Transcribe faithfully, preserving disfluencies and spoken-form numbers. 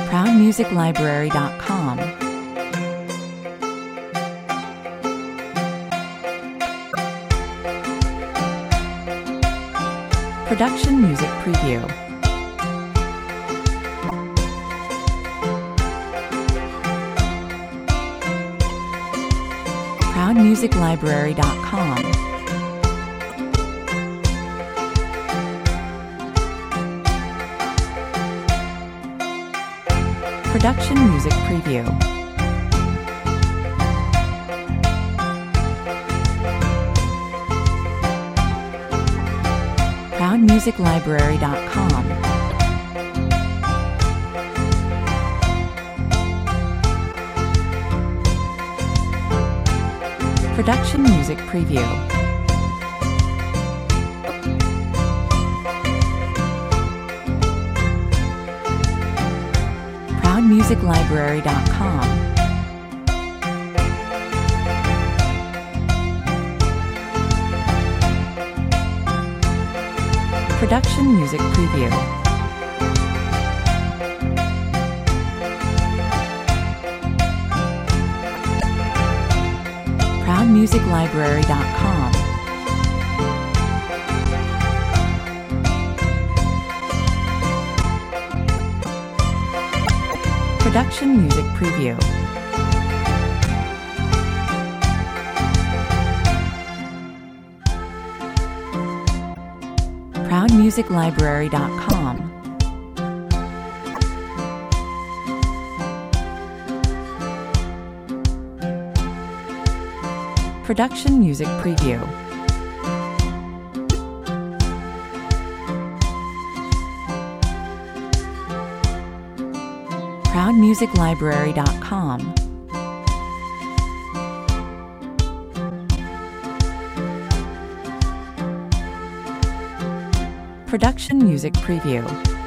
proud music library dot com. Production Music Preview. proud music library dot com. Production Music Preview. proud music library dot com. Production Music Preview. proud music library dot com. Production Music Preview. proud music library dot com. Production Music Preview. proud music library dot com. Production Music Preview. proud music library dot com. Production Music Preview.